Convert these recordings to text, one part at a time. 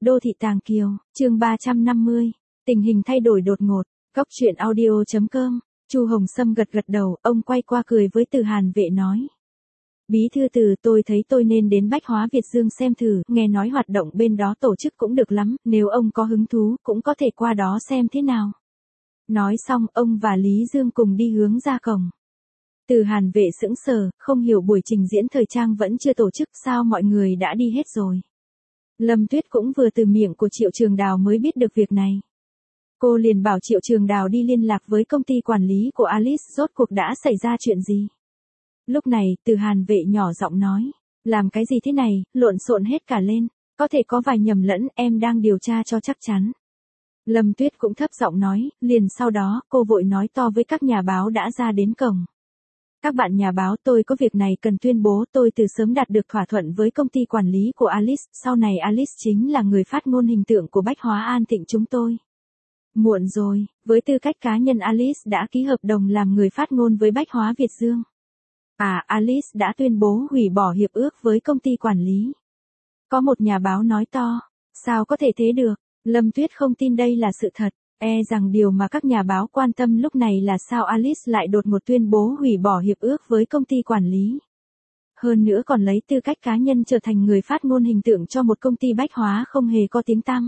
Đô thị Tàng Kiều, chương 350. Tình hình thay đổi đột ngột. Góc truyện audio.com. Chu Hồng Sâm gật gật đầu, ông quay qua cười với Từ Hàn Vệ nói. Bí thư Từ, tôi thấy tôi nên đến Bách Hóa Việt Dương xem thử, nghe nói hoạt động bên đó tổ chức cũng được lắm, nếu ông có hứng thú, cũng có thể qua đó xem thế nào. Nói xong, ông và Lý Dương cùng đi hướng ra cổng. Từ Hàn Vệ sững sờ, không hiểu buổi trình diễn thời trang vẫn chưa tổ chức, sao mọi người đã đi hết rồi. Lâm Tuyết cũng vừa từ miệng của Triệu Trường Đào mới biết được việc này. Cô liền bảo Triệu Trường Đào đi liên lạc với công ty quản lý của Alice, rốt cuộc đã xảy ra chuyện gì. Lúc này, Từ Hàn Vệ nhỏ giọng nói, làm cái gì thế này, lộn xộn hết cả lên, có thể có vài nhầm lẫn, em đang điều tra cho chắc chắn. Lâm Tuyết cũng thấp giọng nói, liền sau đó, cô vội nói to với các nhà báo đã ra đến cổng. Các bạn nhà báo, tôi có việc này cần tuyên bố, tôi từ sớm đạt được thỏa thuận với công ty quản lý của Alice, sau này Alice chính là người phát ngôn hình tượng của Bách Hóa An Thịnh chúng tôi. Muộn rồi, với tư cách cá nhân Alice đã ký hợp đồng làm người phát ngôn với Bách Hóa Việt Dương. Alice đã tuyên bố hủy bỏ hiệp ước với công ty quản lý. Có một nhà báo nói to, sao có thể thế được, Lâm Tuyết không tin đây là sự thật. Rằng điều mà các nhà báo quan tâm lúc này là sao Alice lại đột ngột tuyên bố hủy bỏ hiệp ước với công ty quản lý. Hơn nữa còn lấy tư cách cá nhân trở thành người phát ngôn hình tượng cho một công ty bách hóa không hề có tiếng tăm.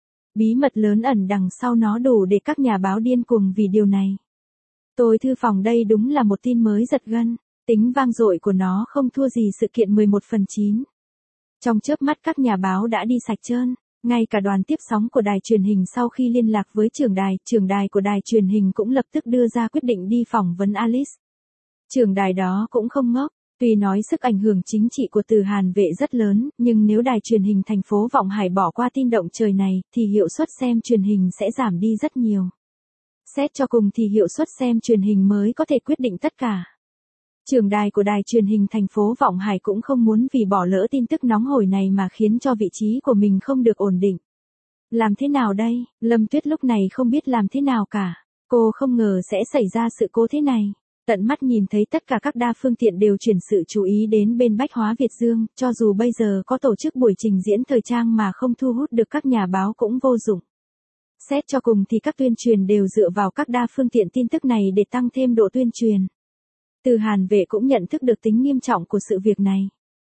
Bí mật lớn ẩn đằng sau nó đủ để các nhà báo điên cuồng vì điều này. Tôi thư phòng đây đúng là một tin mới giật gân, tính vang dội của nó không thua gì sự kiện 11/9. Trong chớp mắt các nhà báo đã đi sạch trơn. Ngay cả đoàn tiếp sóng của đài truyền hình sau khi liên lạc với trưởng đài của đài truyền hình cũng lập tức đưa ra quyết định đi phỏng vấn Alice. Trưởng đài đó cũng không ngốc, tuy nói sức ảnh hưởng chính trị của Từ Hàn Vệ rất lớn, nhưng nếu đài truyền hình thành phố Vọng Hải bỏ qua tin động trời này, thì hiệu suất xem truyền hình sẽ giảm đi rất nhiều. Xét cho cùng thì hiệu suất xem truyền hình mới có thể quyết định tất cả. Trưởng đài của đài truyền hình thành phố Vọng Hải cũng không muốn vì bỏ lỡ tin tức nóng hổi này mà khiến cho vị trí của mình không được ổn định. Làm thế nào đây? Lâm Tuyết lúc này không biết làm thế nào cả. Cô không ngờ sẽ xảy ra sự cố thế này. Tận mắt nhìn thấy tất cả các đa phương tiện đều chuyển sự chú ý đến bên Bách Hóa Việt Dương, cho dù bây giờ có tổ chức buổi trình diễn thời trang mà không thu hút được các nhà báo cũng vô dụng. Xét cho cùng thì các tuyên truyền đều dựa vào các đa phương tiện tin tức này để tăng thêm độ tuyên truyền. Từ Hàn Vệ cũng nhận thức được tính nghiêm trọng của sự việc này.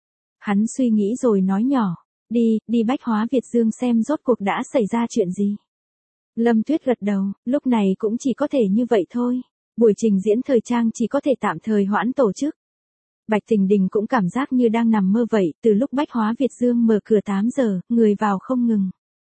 Hắn suy nghĩ rồi nói nhỏ, đi Bách Hóa Việt Dương xem rốt cuộc đã xảy ra chuyện gì. Lâm Tuyết gật đầu, lúc này cũng chỉ có thể như vậy thôi. Buổi trình diễn thời trang chỉ có thể tạm thời hoãn tổ chức. Bạch Tình Đình cũng cảm giác như đang nằm mơ vậy, từ lúc Bách Hóa Việt Dương mở cửa 8 giờ, người vào không ngừng.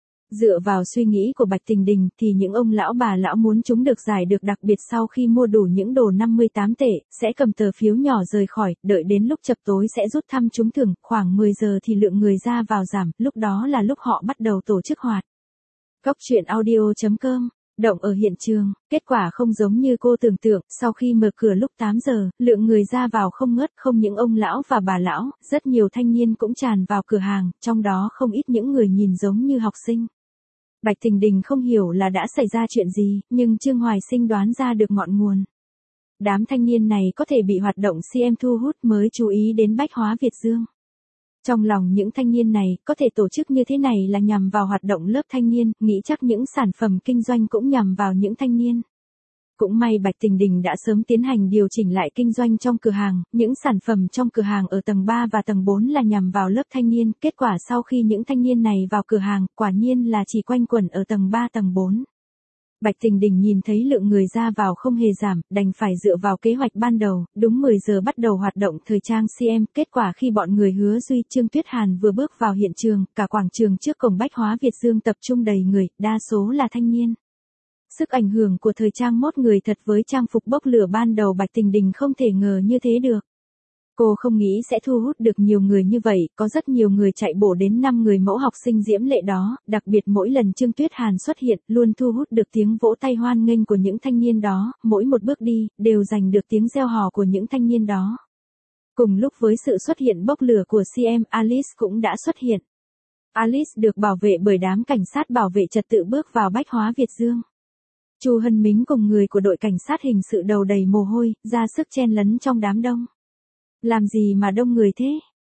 Dựa vào suy nghĩ của Bạch Tình Đình thì những ông lão bà lão muốn chúng được giải được đặc biệt sau khi mua đủ những đồ 58 tệ, sẽ cầm tờ phiếu nhỏ rời khỏi, đợi đến lúc chập tối sẽ rút thăm trúng thưởng, khoảng 10 giờ thì lượng người ra vào giảm, lúc đó là lúc họ bắt đầu tổ chức hoạt. Góc truyện audio.com. Động ở hiện trường, kết quả không giống như cô tưởng tượng, sau khi mở cửa lúc 8 giờ, lượng người ra vào không ngớt, không những ông lão và bà lão, rất nhiều thanh niên cũng tràn vào cửa hàng, trong đó không ít những người nhìn giống như học sinh. Bạch Tình Đình không hiểu là đã xảy ra chuyện gì, nhưng Trương Hoài Sinh đoán ra được ngọn nguồn. Đám thanh niên này có thể bị hoạt động CM thu hút mới chú ý đến Bách Hóa Việt Dương. Trong lòng những thanh niên này, có thể tổ chức như thế này là nhằm vào hoạt động lớp thanh niên, nghĩ chắc những sản phẩm kinh doanh cũng nhằm vào những thanh niên. Cũng may Bạch Tình Đình đã sớm tiến hành điều chỉnh lại kinh doanh trong cửa hàng, những sản phẩm trong cửa hàng ở tầng 3 và tầng 4 là nhằm vào lớp thanh niên, kết quả sau khi những thanh niên này vào cửa hàng, quả nhiên là chỉ quanh quẩn ở tầng 3 tầng 4. Bạch Tình Đình nhìn thấy lượng người ra vào không hề giảm, đành phải dựa vào kế hoạch ban đầu, đúng 10 giờ bắt đầu hoạt động thời trang CM, kết quả khi bọn người Hứa Duy, Trương Tuyết Hàn vừa bước vào hiện trường, cả quảng trường trước cổng Bách Hóa Việt Dương tập trung đầy người, đa số là thanh niên. Sức ảnh hưởng của thời trang mốt người thật với trang phục bốc lửa ban đầu Bạch Tình Đình không thể ngờ như thế được. Cô không nghĩ sẽ thu hút được nhiều người như vậy, có rất nhiều người chạy bổ đến 5 người mẫu học sinh diễm lệ đó, đặc biệt mỗi lần Trương Tuyết Hàn xuất hiện, luôn thu hút được tiếng vỗ tay hoan nghênh của những thanh niên đó, mỗi một bước đi, đều giành được tiếng reo hò của những thanh niên đó. Cùng lúc với sự xuất hiện bốc lửa của CM, Alice cũng đã xuất hiện. Alice được bảo vệ bởi đám cảnh sát bảo vệ trật tự bước vào Bách Hóa Việt Dương. Chu Hân Mính cùng người của đội cảnh sát hình sự đầu đầy mồ hôi, ra sức chen lấn trong đám đông. Làm gì mà đông người thế?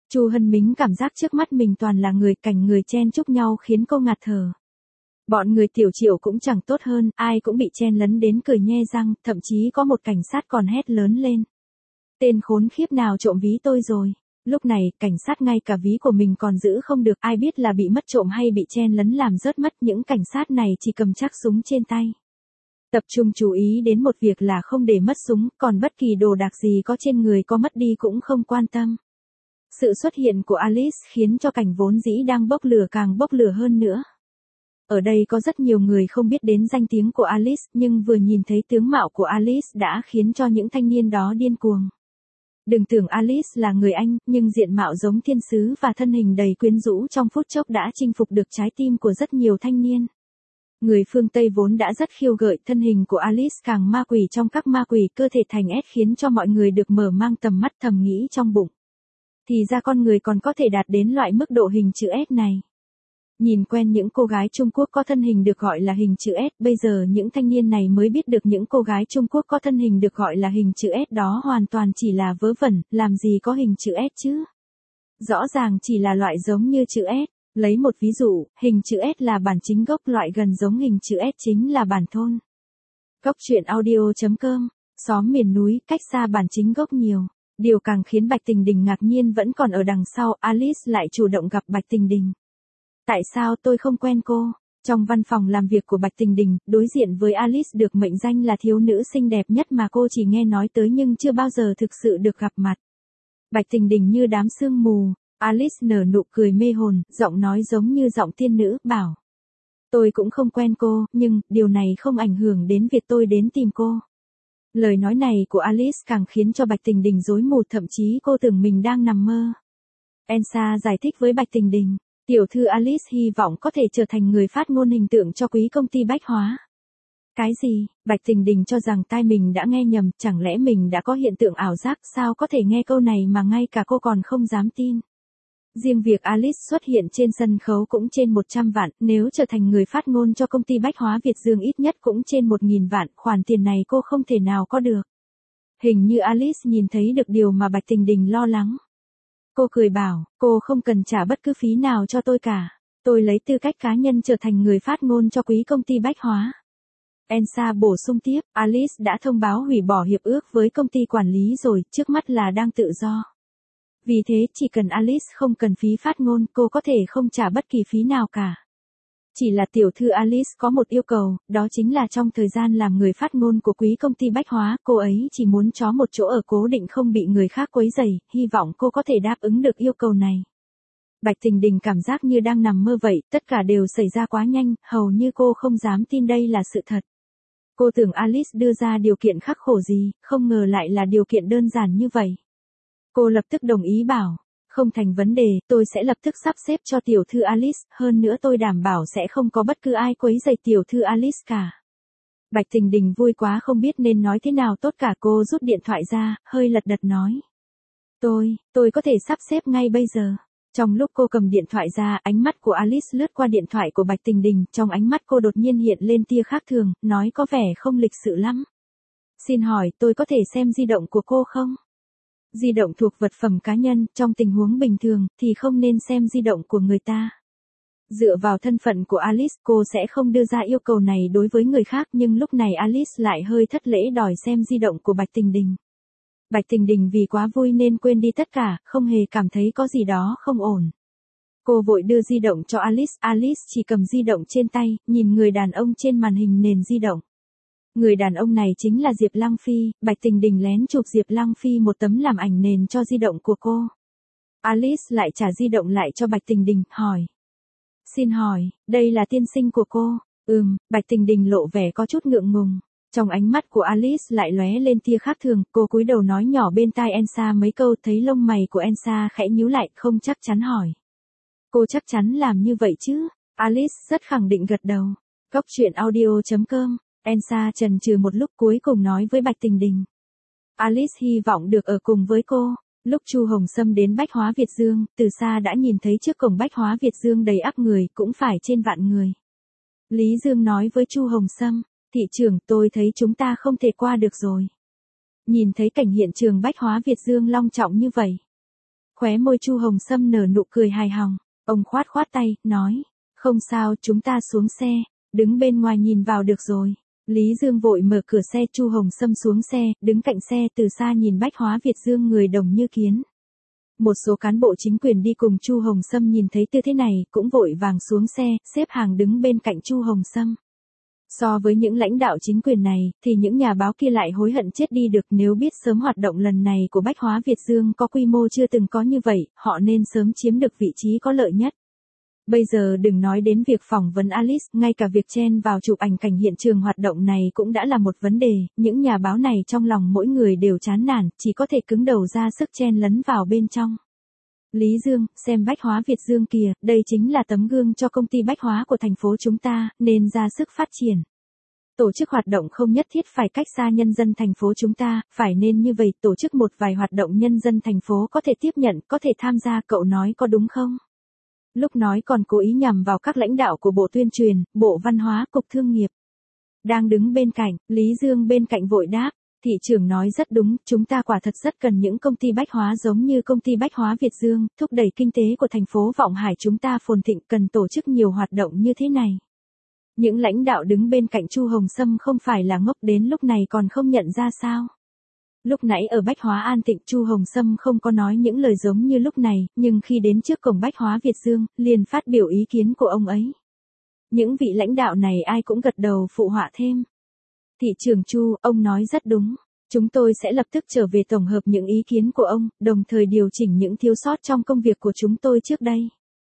Chu Hân Mính cảm giác trước mắt mình toàn là người, cảnh người chen chúc nhau khiến cô ngạt thở. Bọn người Tiểu Triệu cũng chẳng tốt hơn, ai cũng bị chen lấn đến cười nhe răng, thậm chí có một cảnh sát còn hét lớn lên. Tên khốn khiếp nào trộm ví tôi rồi. Lúc này, cảnh sát ngay cả ví của mình còn giữ không được, ai biết là bị mất trộm hay bị chen lấn làm rớt mất, những cảnh sát này chỉ cầm chắc súng trên tay. Tập trung chú ý đến một việc là không để mất súng, còn bất kỳ đồ đạc gì có trên người có mất đi cũng không quan tâm. Sự xuất hiện của Alice khiến cho cảnh vốn dĩ đang bốc lửa càng bốc lửa hơn nữa. Ở đây có rất nhiều người không biết đến danh tiếng của Alice, nhưng vừa nhìn thấy tướng mạo của Alice đã khiến cho những thanh niên đó điên cuồng. Đừng tưởng Alice là người Anh, nhưng diện mạo giống thiên sứ và thân hình đầy quyến rũ trong phút chốc đã chinh phục được trái tim của rất nhiều thanh niên. Người phương Tây vốn đã rất khiêu gợi, thân hình của Alice càng ma quỷ trong các ma quỷ, cơ thể thành S khiến cho mọi người được mở mang tầm mắt, thầm nghĩ trong bụng. Thì ra con người còn có thể đạt đến loại mức độ hình chữ S này. Nhìn quen những cô gái Trung Quốc có thân hình được gọi là hình chữ S, bây giờ những thanh niên này mới biết được những cô gái Trung Quốc có thân hình được gọi là hình chữ S đó hoàn toàn chỉ là vớ vẩn, làm gì có hình chữ S chứ. Rõ ràng chỉ là loại giống như chữ S. Lấy một ví dụ, hình chữ S là bản chính gốc, loại gần giống hình chữ S chính là bản thôn. Góc truyện audio.com, xóm miền núi, cách xa bản chính gốc nhiều. Điều càng khiến Bạch Tình Đình ngạc nhiên vẫn còn ở đằng sau, Alice lại chủ động gặp Bạch Tình Đình. Tại sao tôi không quen cô? Trong văn phòng làm việc của Bạch Tình Đình, đối diện với Alice được mệnh danh là thiếu nữ xinh đẹp nhất mà cô chỉ nghe nói tới nhưng chưa bao giờ thực sự được gặp mặt. Bạch Tình Đình như đám sương mù, Alice nở nụ cười mê hồn, giọng nói giống như giọng tiên nữ, bảo. Tôi cũng không quen cô, nhưng, điều này không ảnh hưởng đến việc tôi đến tìm cô. Lời nói này của Alice càng khiến cho Bạch Tình Đình rối mù, thậm chí cô tưởng mình đang nằm mơ. Elsa giải thích với Bạch Tình Đình. Tiểu thư Alice hy vọng có thể trở thành người phát ngôn hình tượng cho quý công ty bách hóa. Cái gì? Bạch Tình Đình cho rằng tai mình đã nghe nhầm, chẳng lẽ mình đã có hiện tượng ảo giác, sao có thể nghe câu này mà ngay cả cô còn không dám tin. Riêng việc Alice xuất hiện trên sân khấu cũng trên 100 vạn, nếu trở thành người phát ngôn cho công ty bách hóa Việt Dương ít nhất cũng trên 1.000 vạn, khoản tiền này cô không thể nào có được. Hình như Alice nhìn thấy được điều mà Bạch Tình Đình lo lắng. Cô cười bảo, cô không cần trả bất cứ phí nào cho tôi cả. Tôi lấy tư cách cá nhân trở thành người phát ngôn cho quý công ty bách hóa. Elsa bổ sung tiếp, Alice đã thông báo hủy bỏ hiệp ước với công ty quản lý rồi, trước mắt là đang tự do. Vì thế chỉ cần Alice không cần phí phát ngôn, cô có thể không trả bất kỳ phí nào cả. Chỉ là tiểu thư Alice có một yêu cầu, đó chính là trong thời gian làm người phát ngôn của quý công ty bách hóa, cô ấy chỉ muốn có một chỗ ở cố định không bị người khác quấy rầy, hy vọng cô có thể đáp ứng được yêu cầu này. Bạch Tình Đình cảm giác như đang nằm mơ vậy, tất cả đều xảy ra quá nhanh, hầu như cô không dám tin đây là sự thật. Cô tưởng Alice đưa ra điều kiện khắc khổ gì, không ngờ lại là điều kiện đơn giản như vậy. Cô lập tức đồng ý bảo, không thành vấn đề, tôi sẽ lập tức sắp xếp cho tiểu thư Alice, hơn nữa tôi đảm bảo sẽ không có bất cứ ai quấy rầy tiểu thư Alice cả. Bạch Tình Đình vui quá không biết nên nói thế nào tốt cả, cô rút điện thoại ra, hơi lật đật nói. Tôi có thể sắp xếp ngay bây giờ. Trong lúc cô cầm điện thoại ra, ánh mắt của Alice lướt qua điện thoại của Bạch Tình Đình, trong ánh mắt cô đột nhiên hiện lên tia khác thường, nói có vẻ không lịch sự lắm. Xin hỏi, tôi có thể xem di động của cô không? Di động thuộc vật phẩm cá nhân, trong tình huống bình thường, thì không nên xem di động của người ta. Dựa vào thân phận của Alice, cô sẽ không đưa ra yêu cầu này đối với người khác, nhưng lúc này Alice lại hơi thất lễ đòi xem di động của Bạch Tình Đình. Bạch Tình Đình vì quá vui nên quên đi tất cả, không hề cảm thấy có gì đó không ổn. Cô vội đưa di động cho Alice, Alice chỉ cầm di động trên tay, nhìn người đàn ông trên màn hình nền di động. Người đàn ông này chính là Diệp Lăng Phi, Bạch Tình Đình lén chụp Diệp Lăng Phi một tấm làm ảnh nền cho di động của cô. Alice lại trả di động lại cho Bạch Tình Đình, hỏi. Xin hỏi, đây là tiên sinh của cô? Bạch Tình Đình lộ vẻ có chút ngượng ngùng. Trong ánh mắt của Alice lại lóe lên tia khác thường, cô cúi đầu nói nhỏ bên tai Elsa mấy câu, thấy lông mày của Elsa khẽ nhíu lại, không chắc chắn hỏi. Cô chắc chắn làm như vậy chứ? Alice rất khẳng định gật đầu. Góc truyện audio.com, Elsa chần chừ một lúc cuối cùng nói với Bạch Tình Đình. Alice hy vọng được ở cùng với cô. Lúc Chu Hồng Sâm đến Bách Hóa Việt Dương, từ xa đã nhìn thấy trước cổng Bách Hóa Việt Dương đầy ắp người, cũng phải trên vạn người. Lý Dương nói với Chu Hồng Sâm, thị trưởng, tôi thấy chúng ta không thể qua được rồi. Nhìn thấy cảnh hiện trường Bách Hóa Việt Dương long trọng như vậy. Khóe môi Chu Hồng Sâm nở nụ cười hài hòng, ông khoát khoát tay, nói, không sao, chúng ta xuống xe, đứng bên ngoài nhìn vào được rồi. Lý Dương vội mở cửa xe, Chu Hồng Sâm xuống xe, đứng cạnh xe từ xa nhìn Bách Hóa Việt Dương người đồng như kiến. Một số cán bộ chính quyền đi cùng Chu Hồng Sâm nhìn thấy tư thế này, cũng vội vàng xuống xe, xếp hàng đứng bên cạnh Chu Hồng Sâm. So với những lãnh đạo chính quyền này, thì những nhà báo kia lại hối hận chết đi được, nếu biết sớm hoạt động lần này của Bách Hóa Việt Dương có quy mô chưa từng có như vậy, họ nên sớm chiếm được vị trí có lợi nhất. Bây giờ đừng nói đến việc phỏng vấn Alice, ngay cả việc chen vào chụp ảnh cảnh hiện trường hoạt động này cũng đã là một vấn đề, những nhà báo này trong lòng mỗi người đều chán nản, chỉ có thể cứng đầu ra sức chen lấn vào bên trong. Lý Dương, xem Bách Hóa Việt Dương kìa, đây chính là tấm gương cho công ty bách hóa của thành phố chúng ta, nên ra sức phát triển. Tổ chức hoạt động không nhất thiết phải cách xa nhân dân thành phố chúng ta, phải nên như vậy, tổ chức một vài hoạt động nhân dân thành phố có thể tiếp nhận, có thể tham gia, cậu nói có đúng không? Lúc nói còn cố ý nhằm vào các lãnh đạo của Bộ Tuyên truyền, Bộ Văn hóa, Cục Thương nghiệp. Đang đứng bên cạnh, Lý Dương bên cạnh vội đáp, thị trưởng nói rất đúng, chúng ta quả thật rất cần những công ty bách hóa giống như công ty Bách Hóa Việt Dương, thúc đẩy kinh tế của thành phố Vọng Hải chúng ta phồn thịnh, cần tổ chức nhiều hoạt động như thế này. Những lãnh đạo đứng bên cạnh Chu Hồng Sâm không phải là ngốc, đến lúc này còn không nhận ra sao? Lúc nãy ở Bách Hóa An Thịnh, Chu Hồng Sâm không có nói những lời giống như lúc này, nhưng khi đến trước cổng Bách Hóa Việt Dương, liền phát biểu ý kiến của ông ấy. Những vị lãnh đạo này ai cũng gật đầu phụ họa thêm. Thị trưởng Chu, ông nói rất đúng. Chúng tôi sẽ lập tức trở về tổng hợp những ý kiến của ông, đồng thời điều chỉnh những thiếu sót trong công việc của chúng tôi trước đây.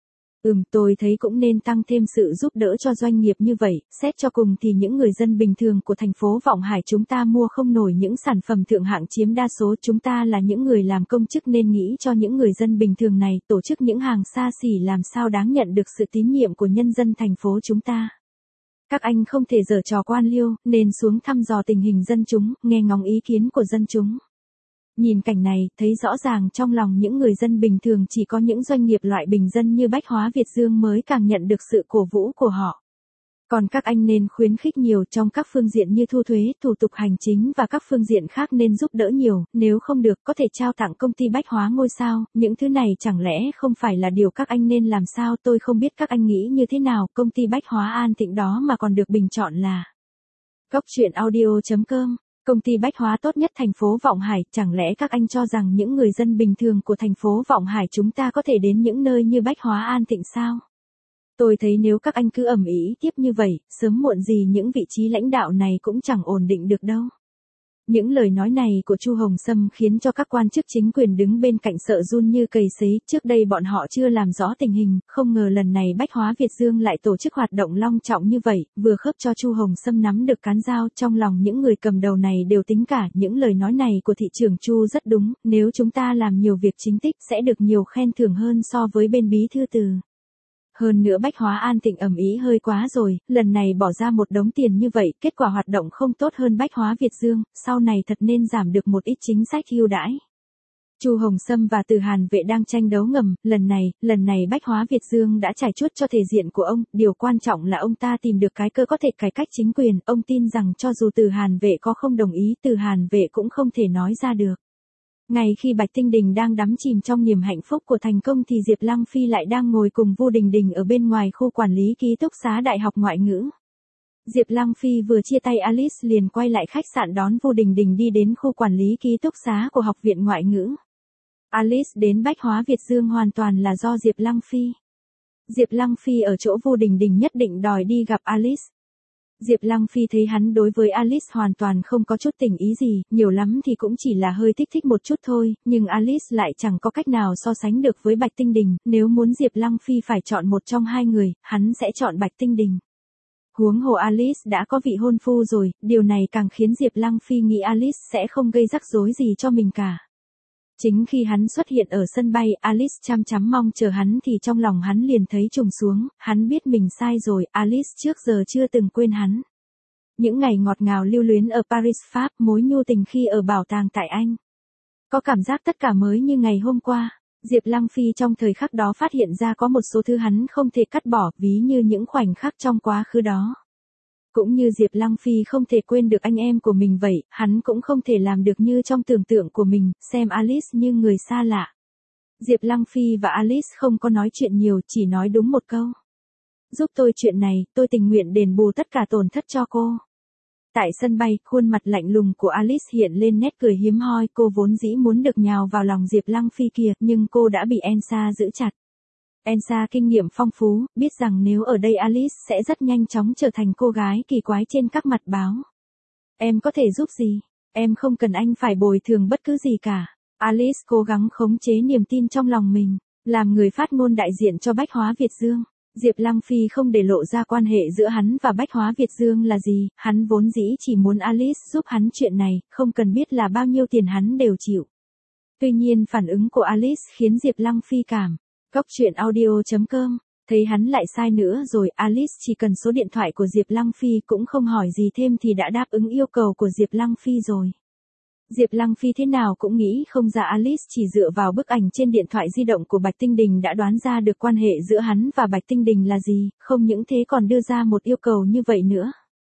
Tôi thấy cũng nên tăng thêm sự giúp đỡ cho doanh nghiệp như vậy, xét cho cùng thì những người dân bình thường của thành phố Vọng Hải chúng ta mua không nổi những sản phẩm thượng hạng chiếm đa số, chúng ta là những người làm công chức nên nghĩ cho những người dân bình thường này, tổ chức những hàng xa xỉ làm sao đáng nhận được sự tín nhiệm của nhân dân thành phố chúng ta. Các anh không thể giở trò quan liêu, nên xuống thăm dò tình hình dân chúng, nghe ngóng ý kiến của dân chúng. Nhìn cảnh này, thấy rõ ràng trong lòng những người dân bình thường chỉ có những doanh nghiệp loại bình dân như Bách Hóa Việt Dương mới càng nhận được sự cổ vũ của họ. Còn các anh nên khuyến khích nhiều trong các phương diện như thu thuế, thủ tục hành chính và các phương diện khác nên giúp đỡ nhiều, nếu không được có thể trao tặng công ty Bách Hóa Ngôi Sao, những thứ này chẳng lẽ không phải là điều các anh nên làm sao? Tôi không biết các anh nghĩ như thế nào, công ty Bách Hóa An Thịnh đó mà còn được bình chọn là Góc Truyện Audio.com. Công ty bách hóa tốt nhất thành phố Vọng Hải, chẳng lẽ các anh cho rằng những người dân bình thường của thành phố Vọng Hải chúng ta có thể đến những nơi như Bách Hóa An Thịnh sao? Tôi thấy nếu các anh cứ ầm ĩ tiếp như vậy, sớm muộn gì những vị trí lãnh đạo này cũng chẳng ổn định được đâu. Những lời nói này của Chu Hồng Sâm khiến cho các quan chức chính quyền đứng bên cạnh sợ run như cầy sấy, trước đây bọn họ chưa làm rõ tình hình, không ngờ lần này Bách Hóa Việt Dương lại tổ chức hoạt động long trọng như vậy, vừa khớp cho Chu Hồng Sâm nắm được cán dao, trong lòng những người cầm đầu này đều tính cả, những lời nói này của thị trưởng Chu rất đúng, nếu chúng ta làm nhiều việc chính tích sẽ được nhiều khen thưởng hơn so với bên bí thư từ. Hơn nữa Bách Hóa An Thịnh ầm ĩ hơi quá rồi, lần này bỏ ra một đống tiền như vậy, kết quả hoạt động không tốt hơn Bách Hóa Việt Dương, sau này thật nên giảm được một ít chính sách ưu đãi. Chu Hồng Sâm và Từ Hàn Vệ đang tranh đấu ngầm, lần này Bách Hóa Việt Dương đã trải chuốt cho thể diện của ông, điều quan trọng là ông ta tìm được cái cơ có thể cải cách chính quyền, ông tin rằng cho dù Từ Hàn Vệ có không đồng ý, Từ Hàn Vệ cũng không thể nói ra được. Ngay khi Bạch Tinh Đình đang đắm chìm trong niềm hạnh phúc của thành công thì Diệp Lăng Phi lại đang ngồi cùng Vu Đình Đình ở bên ngoài khu quản lý ký túc xá Đại học Ngoại ngữ. Diệp Lăng Phi vừa chia tay Alice liền quay lại khách sạn đón Vu Đình Đình đi đến khu quản lý ký túc xá của Học viện Ngoại ngữ. Alice đến Bách Hóa Việt Dương hoàn toàn là do Diệp Lăng Phi. Diệp Lăng Phi ở chỗ Vu Đình Đình nhất định đòi đi gặp Alice. Diệp Lăng Phi thấy hắn đối với Alice hoàn toàn không có chút tình ý gì, nhiều lắm thì cũng chỉ là hơi thích một chút thôi, nhưng Alice lại chẳng có cách nào so sánh được với Bạch Tinh Đình, nếu muốn Diệp Lăng Phi phải chọn một trong hai người, hắn sẽ chọn Bạch Tinh Đình. Huống hồ Alice đã có vị hôn phu rồi, điều này càng khiến Diệp Lăng Phi nghĩ Alice sẽ không gây rắc rối gì cho mình cả. Chính khi hắn xuất hiện ở sân bay, Alice chăm chăm mong chờ hắn thì trong lòng hắn liền thấy trùng xuống, hắn biết mình sai rồi, Alice trước giờ chưa từng quên hắn. Những ngày ngọt ngào lưu luyến ở Paris, Pháp, mối nhu tình khi ở bảo tàng tại Anh. Có cảm giác tất cả mới như ngày hôm qua. Diệp Lăng Phi trong thời khắc đó phát hiện ra có một số thứ hắn không thể cắt bỏ, ví như những khoảnh khắc trong quá khứ đó. Cũng như Diệp Lăng Phi không thể quên được anh em của mình vậy, hắn cũng không thể làm được như trong tưởng tượng của mình, xem Alice như người xa lạ. Diệp Lăng Phi và Alice không có nói chuyện nhiều, chỉ nói đúng một câu. Giúp tôi chuyện này, tôi tình nguyện đền bù tất cả tổn thất cho cô. Tại sân bay, khuôn mặt lạnh lùng của Alice hiện lên nét cười hiếm hoi, cô vốn dĩ muốn được nhào vào lòng Diệp Lăng Phi kia, nhưng cô đã bị Elsa giữ chặt. Elsa kinh nghiệm phong phú, biết rằng nếu ở đây Alice sẽ rất nhanh chóng trở thành cô gái kỳ quái trên các mặt báo. Em có thể giúp gì? Em không cần anh phải bồi thường bất cứ gì cả. Alice cố gắng khống chế niềm tin trong lòng mình, làm người phát ngôn đại diện cho Bách Hóa Việt Dương. Diệp Lăng Phi không để lộ ra quan hệ giữa hắn và Bách Hóa Việt Dương là gì, hắn vốn dĩ chỉ muốn Alice giúp hắn chuyện này, không cần biết là bao nhiêu tiền hắn đều chịu. Tuy nhiên phản ứng của Alice khiến Diệp Lăng Phi cảm. Cóc truyện audio.com, thấy hắn lại sai nữa rồi, Alice chỉ cần số điện thoại của Diệp Lăng Phi cũng không hỏi gì thêm thì đã đáp ứng yêu cầu của Diệp Lăng Phi rồi. Diệp Lăng Phi thế nào cũng nghĩ không ra Alice chỉ dựa vào bức ảnh trên điện thoại di động của Bạch Tinh Đình đã đoán ra được quan hệ giữa hắn và Bạch Tinh Đình là gì, không những thế còn đưa ra một yêu cầu như vậy nữa.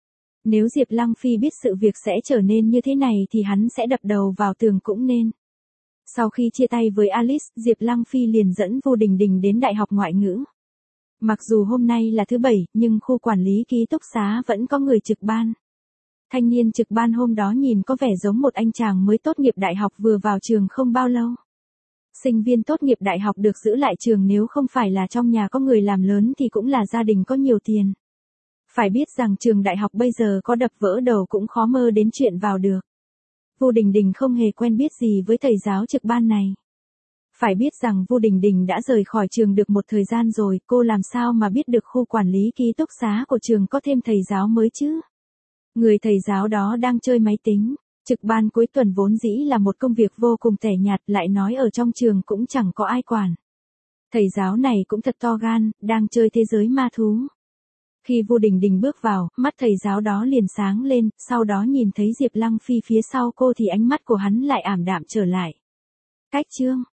Nếu Diệp Lăng Phi biết sự việc sẽ trở nên như thế này thì hắn sẽ đập đầu vào tường cũng nên. Sau khi chia tay với Alice, Diệp Lăng Phi liền dẫn Vu Đình Đình đến Đại học Ngoại ngữ. Mặc dù hôm nay là thứ Bảy, nhưng khu quản lý ký túc xá vẫn có người trực ban. Thanh niên trực ban hôm đó nhìn có vẻ giống một anh chàng mới tốt nghiệp đại học vừa vào trường không bao lâu. Sinh viên tốt nghiệp đại học được giữ lại trường nếu không phải là trong nhà có người làm lớn thì cũng là gia đình có nhiều tiền. Phải biết rằng trường đại học bây giờ có đập vỡ đầu cũng khó mơ đến chuyện vào được. Vu Đình Đình không hề quen biết gì với thầy giáo trực ban này. Phải biết rằng Vu Đình Đình đã rời khỏi trường được một thời gian rồi, cô làm sao mà biết được khu quản lý ký túc xá của trường có thêm thầy giáo mới chứ? Người thầy giáo đó đang chơi máy tính. Trực ban cuối tuần vốn dĩ là một công việc vô cùng tẻ nhạt, lại nói ở trong trường cũng chẳng có ai quản. Thầy giáo này cũng thật to gan, đang chơi thế giới ma thú. Khi Vu Đình Đình bước vào, mắt thầy giáo đó liền sáng lên, sau đó nhìn thấy Diệp Lăng Phi phía sau cô thì ánh mắt của hắn lại ảm đạm trở lại. Cách chương